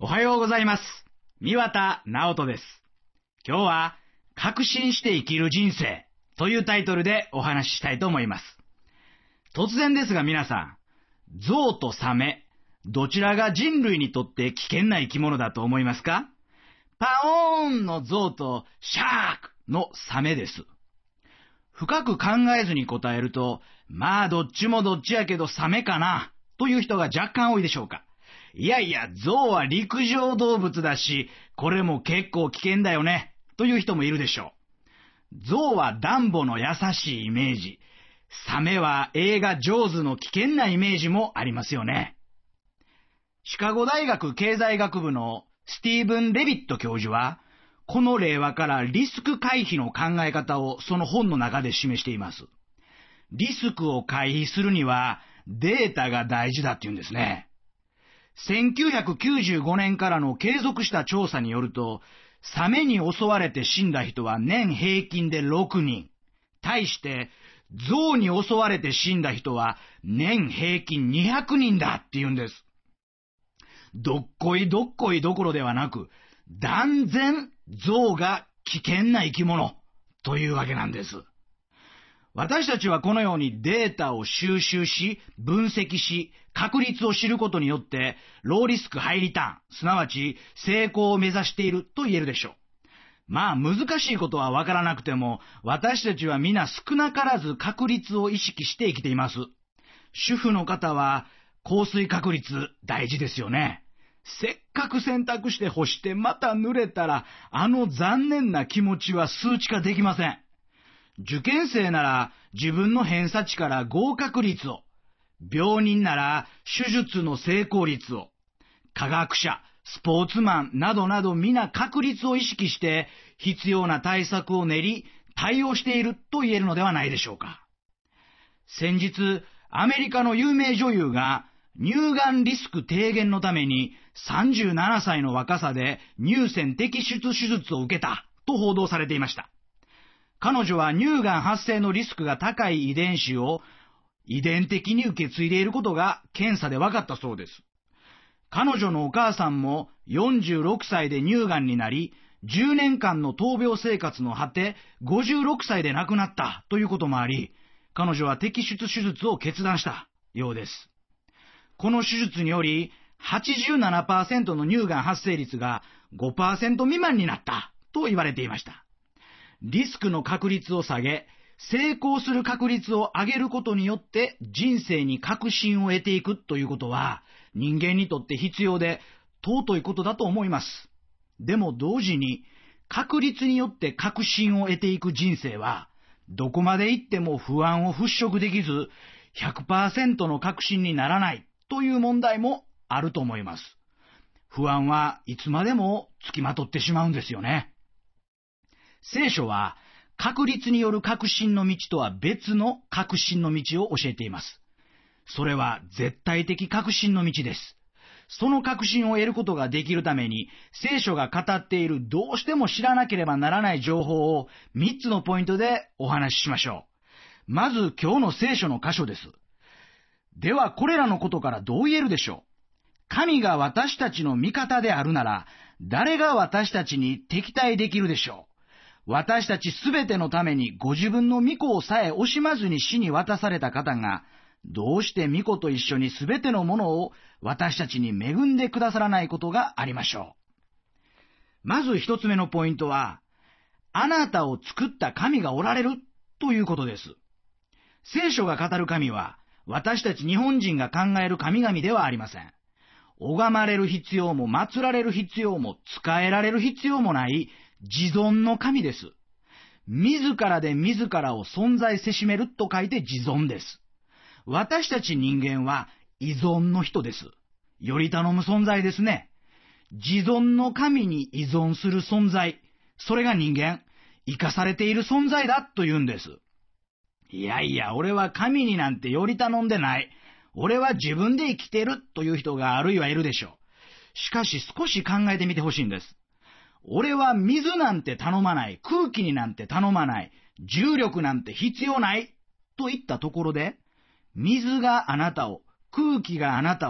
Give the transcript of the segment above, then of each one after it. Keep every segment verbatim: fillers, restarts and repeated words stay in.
おはようございます。三綿直人です。今日は確信して生きる人生というタイトルでお話ししたいと思います。突然ですが皆さん、象とサメ、どちらが人類にとって危険な生き物だと思いますか？パオーンの象とシャークのサメです。深く考えずに答えると、まあどっちもどっちやけどサメかなという人が若干多いでしょうか。いやいや、象は陸上動物だし、これも結構危険だよねという人もいるでしょう。象はダンボの優しいイメージ、サメは映画ジョーズの危険なイメージもありますよね。シカゴ大学経済学部のスティーブン・レビット教授は、この例話からリスク回避の考え方をその本の中で示しています。リスクを回避するにはデータが大事だって言うんですね。せんきゅうひゃくきゅうじゅうごねんからの継続した調査によると、サメに襲われて死んだ人は年平均でろくにん。対して、象に襲われて死んだ人は年平均にひゃくにんだって言うんです。どっこいどっこいどころではなく、断然象が危険な生き物というわけなんです。私たちはこのようにデータを収集し、分析し、確率を知ることによって、ローリスクハイリターン、すなわち成功を目指していると言えるでしょう。まあ難しいことはわからなくても、私たちは皆少なからず確率を意識して生きています。主婦の方は降水確率大事ですよね。せっかく洗濯して干してまた濡れたら、あの残念な気持ちは数値化できません。受験生なら自分の偏差値から合格率を、病人なら手術の成功率を、科学者、スポーツマンなどなど皆確率を意識して必要な対策を練り対応していると言えるのではないでしょうか。先日、アメリカの有名女優が乳がんリスク低減のためにさんじゅうななさいの若さで乳腺摘出手術を受けたと報道されていました。彼女は乳がん発生のリスクが高い遺伝子を遺伝的に受け継いでいることが検査で分かったそうです。彼女のお母さんもよんじゅうろくさいで乳がんになり、じゅうねんかんの闘病生活の果て、ごじゅうろくさいで亡くなったということもあり、彼女は摘出手術を決断したようです。この手術により、はちじゅうななパーセント の乳がん発生率が ごパーセント 未満になったと言われていました。リスクの確率を下げ、成功する確率を上げることによって人生に確信を得ていくということは人間にとって必要で尊いことだと思います。でも同時に確率によって確信を得ていく人生はどこまで行っても不安を払拭できず ひゃくパーセント の確信にならないという問題もあると思います。不安はいつまでもつきまとってしまうんですよね。聖書は確率による確信の道とは別の確信の道を教えています。それは絶対的確信の道です。その確信を得ることができるために、聖書が語っているどうしても知らなければならない情報をみっつのポイントでお話ししましょう。まず今日の聖書の箇所です。ではこれらのことからどう言えるでしょう。神が私たちの味方であるなら、誰が私たちに敵対できるでしょう。私たちすべてのためにご自分の御子をさえ惜しまずに死に渡された方が、どうして御子と一緒にすべてのものを私たちに恵んでくださらないことがありましょう。まず一つ目のポイントは、あなたを作った神がおられるということです。聖書が語る神は、私たち日本人が考える神々ではありません。拝まれる必要も祀られる必要も仕えられる必要もない自存の神です。自らで自らを存在せしめると書いて自存です。私たち人間は依存の人です。より頼む存在ですね。自存の神に依存する存在、それが人間、生かされている存在だというんです。いやいや、俺は神になんてより頼んでない。俺は自分で生きてるという人があるいはいるでしょう。しかし少し考えてみてほしいんです。俺は水なんて頼まない、空気になんて頼まない、重力なんて必要ないといったところで、水があなたを、空気があなたを、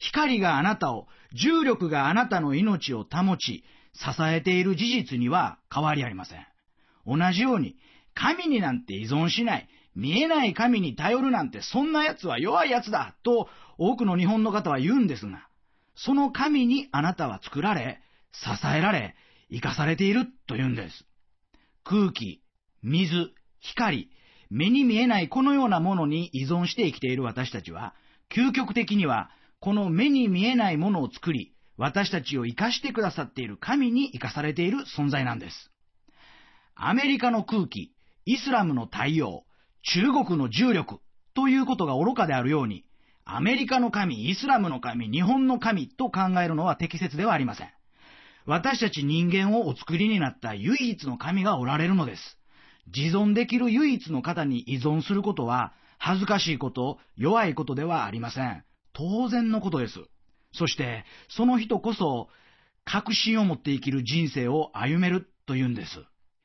光があなたを、重力があなたの命を保ち、支えている事実には変わりありません。同じように、神になんて依存しない、見えない神に頼るなんてそんな奴は弱い奴だと多くの日本の方は言うんですが、その神にあなたは作られ、支えられ、生かされているというんです。空気、水、光、目に見えないこのようなものに依存して生きている私たちは、究極的にはこの目に見えないものを作り、私たちを生かしてくださっている神に生かされている存在なんです。アメリカの空気、イスラムの太陽、中国の重力ということが愚かであるように、アメリカの神、イスラムの神、日本の神と考えるのは適切ではありません。私たち人間をお作りになった唯一の神がおられるのです。自存できる唯一の方に依存することは恥ずかしいこと、弱いことではありません。当然のことです。そしてその人こそ確信を持って生きる人生を歩めるというんです。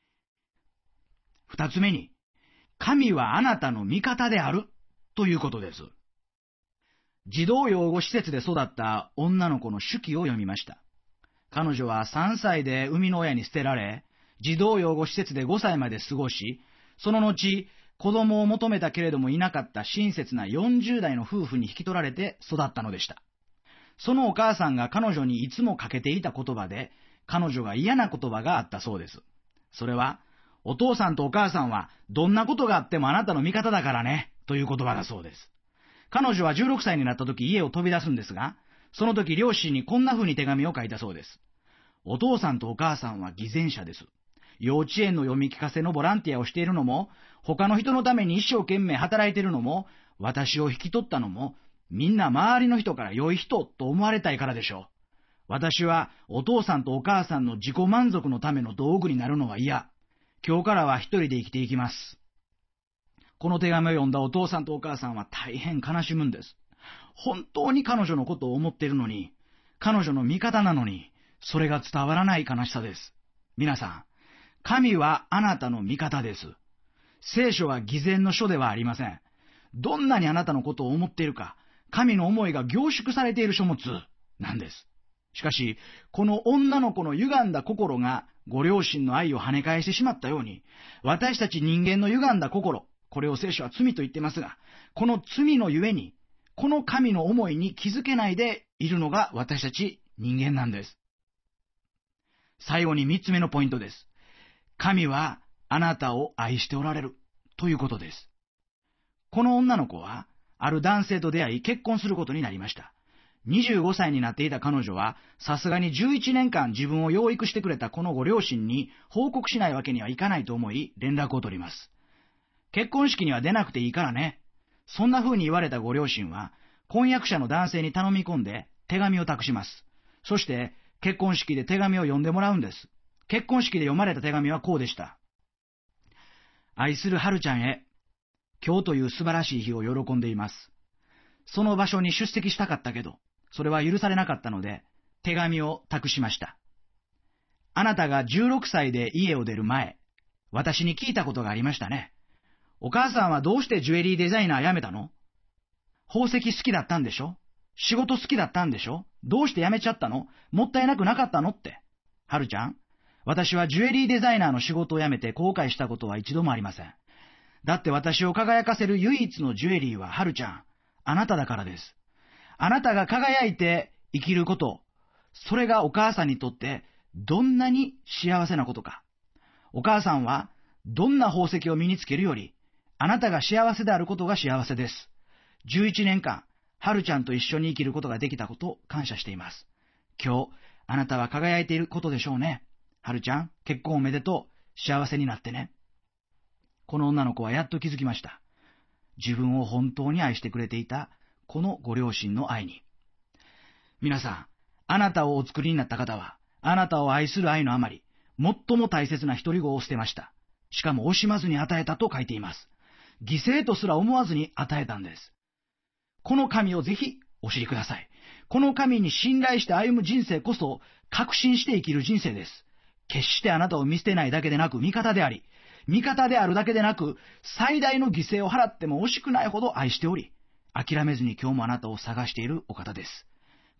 二つ目に、神はあなたの味方であるということです。児童養護施設で育った女の子の手記を読みました。彼女はさんさいで生みの親に捨てられ、児童養護施設でごさいまで過ごし、その後、子供を求めたけれどもいなかった親切なよんじゅうだいの夫婦に引き取られて育ったのでした。そのお母さんが彼女にいつもかけていた言葉で、彼女が嫌な言葉があったそうです。それは、お父さんとお母さんはどんなことがあってもあなたの味方だからね、という言葉だそうです。彼女はじゅうろくさいになった時家を飛び出すんですが、その時両親にこんな風に手紙を書いたそうです。お父さんとお母さんは偽善者です。幼稚園の読み聞かせのボランティアをしているのも、他の人のために一生懸命働いているのも、私を引き取ったのも、みんな周りの人から良い人と思われたいからでしょう。私はお父さんとお母さんの自己満足のための道具になるのは嫌。今日からは一人で生きていきます。この手紙を読んだお父さんとお母さんは大変悲しむんです。本当に彼女のことを思っているのに、彼女の味方なのに、それが伝わらない悲しさです。皆さん、神はあなたの味方です。聖書は偽善の書ではありません。どんなにあなたのことを思っているか、神の思いが凝縮されている書物なんです。しかし、この女の子の歪んだ心がご両親の愛を跳ね返してしまったように、私たち人間の歪んだ心、これを聖書は罪と言ってますが、この罪のゆえに、この神の思いに気づけないでいるのが私たち人間なんです。最後に三つ目のポイントです。神はあなたを愛しておられるということです。この女の子は、ある男性と出会い結婚することになりました。にじゅうごさいになっていた彼女は、さすがにじゅういちねんかん自分を養育してくれたこのご両親に報告しないわけにはいかないと思い、連絡を取ります。結婚式には出なくていいからね。そんな風に言われたご両親は、婚約者の男性に頼み込んで手紙を託します。そして、結婚式で手紙を読んでもらうんです。結婚式で読まれた手紙はこうでした。愛するはるちゃんへ、今日という素晴らしい日を喜んでいます。その場所に出席したかったけど、それは許されなかったので、手紙を託しました。あなたがじゅうろくさいで家を出る前、私に聞いたことがありましたね。お母さんはどうしてジュエリーデザイナー辞めたの？宝石好きだったんでしょ？仕事好きだったんでしょ？どうして辞めちゃったの？もったいなくなかったのって。はるちゃん、私はジュエリーデザイナーの仕事を辞めて後悔したことは一度もありません。だって私を輝かせる唯一のジュエリーははるちゃん、あなただからです。あなたが輝いて生きること、それがお母さんにとってどんなに幸せなことか。お母さんはどんな宝石を身につけるより、あなたが幸せであることが幸せです。じゅういちねんかん、はるちゃんと一緒に生きることができたことを感謝しています。今日、あなたは輝いていることでしょうね。はるちゃん、結婚おめでとう。幸せになってね。この女の子はやっと気づきました。自分を本当に愛してくれていた、このご両親の愛に。皆さん、あなたをお作りになった方は、あなたを愛する愛のあまり、最も大切な独り子を捨てました。しかも惜しまずに与えたと書いています。犠牲とすら思わずに与えたんです。この神をぜひお知りください。この神に信頼して歩む人生こそ、確信して生きる人生です。決してあなたを見捨てないだけでなく味方であり、味方であるだけでなく、最大の犠牲を払っても惜しくないほど愛しており、諦めずに今日もあなたを探しているお方です。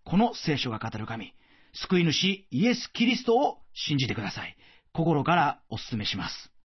この聖書が語る神、救い主イエス・キリストを信じてください。心からお勧めします。